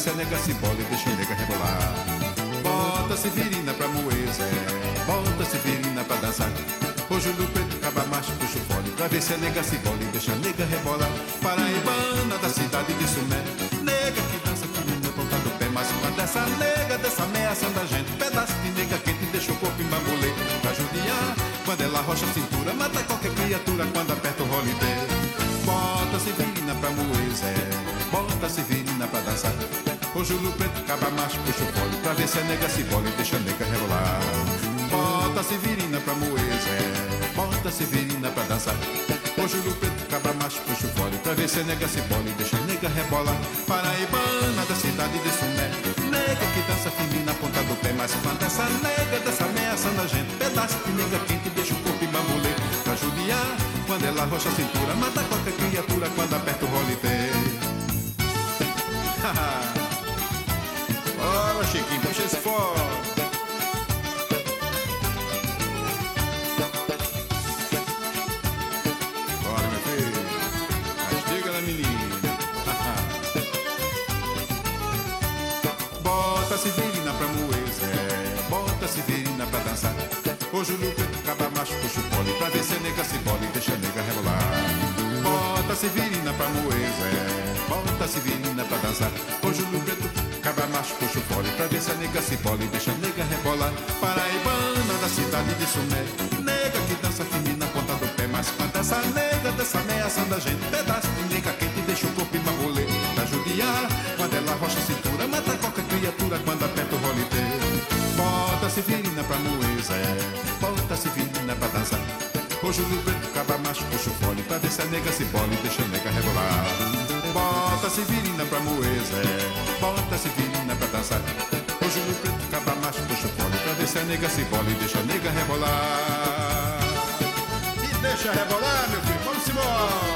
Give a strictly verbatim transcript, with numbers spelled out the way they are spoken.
se a nega se bola e deixa a nega rebolar. Bota Severina pra moer, Zé, bota Severina pra dançar. Hoje o preto acaba macho, puxa o fole pra ver se a nega se bola e deixa a nega rebolar. Paraibana da cidade de Sumé, nega que dança aqui no ponta do pé. Mas uma dessa nega, dessa ameaçando a gente, pedaço de nega quente deixa o corpo em bambolê. Pra judiar, quando ela rocha a cintura, mata qualquer criatura quando aperta o rolidê. Bota Severina pra moer, Zé, bota Severina pra dançar. Hoje o preto acaba macho, puxa o fole pra ver se a nega se bola e deixa a nega rebolar. Bota Severina pra moer, Zé, bota Severina pra dançar. Hoje o preto acaba macho, puxa o fole pra ver se a nega se bola e deixa a nega rebolar. Paraibana da cidade de Sumé, nega que dança firme na ponta do pé. Mas quando essa nega dessa ameaçando a gente, pedaço de nega quente deixa o corpo em bambolê. Pra judiar, quando ela rocha a cintura, mata qualquer criatura quando aperta o rolipé. Bora, Chiquinho, puxa esse fogo. Bora, meu filho, castiga na menina. Bota Severina pra moer, Zé, bota Severina pra dançar. Hoje o preto acaba macho, puxa o pole pra ver se a nega se bola e deixa a nega rebolar. Bota Severina pra moer, Zé, bota Severina pra dançar. Hoje o preto acaba macho, puxa o pole pra ver se a nega se bola e deixa a nega rebolar. Paraibana da cidade de Sumé, nega que dança firme na ponta do pé. Mas quando essa nega dessa ameaçando a gente, pedaço de nega quente deixa o corpo em bambolê. Pra judiar, quando ela rocha a cintura, mata qualquer criatura quando aperta o rolitê. Bota Severina pra moer, Zé, bota Severina pra dançar. Hoje o preto acaba macho, puxa o fole pra ver se a nega se bola e deixa a nega rebolar. Bota Severina pra moer, Zé, bota Severina pra dançar. Hoje o preto acaba macho, puxa o fole pra ver se a nega se bola e deixa a nega rebolar. E deixa rebolar, meu filho, vamos embora.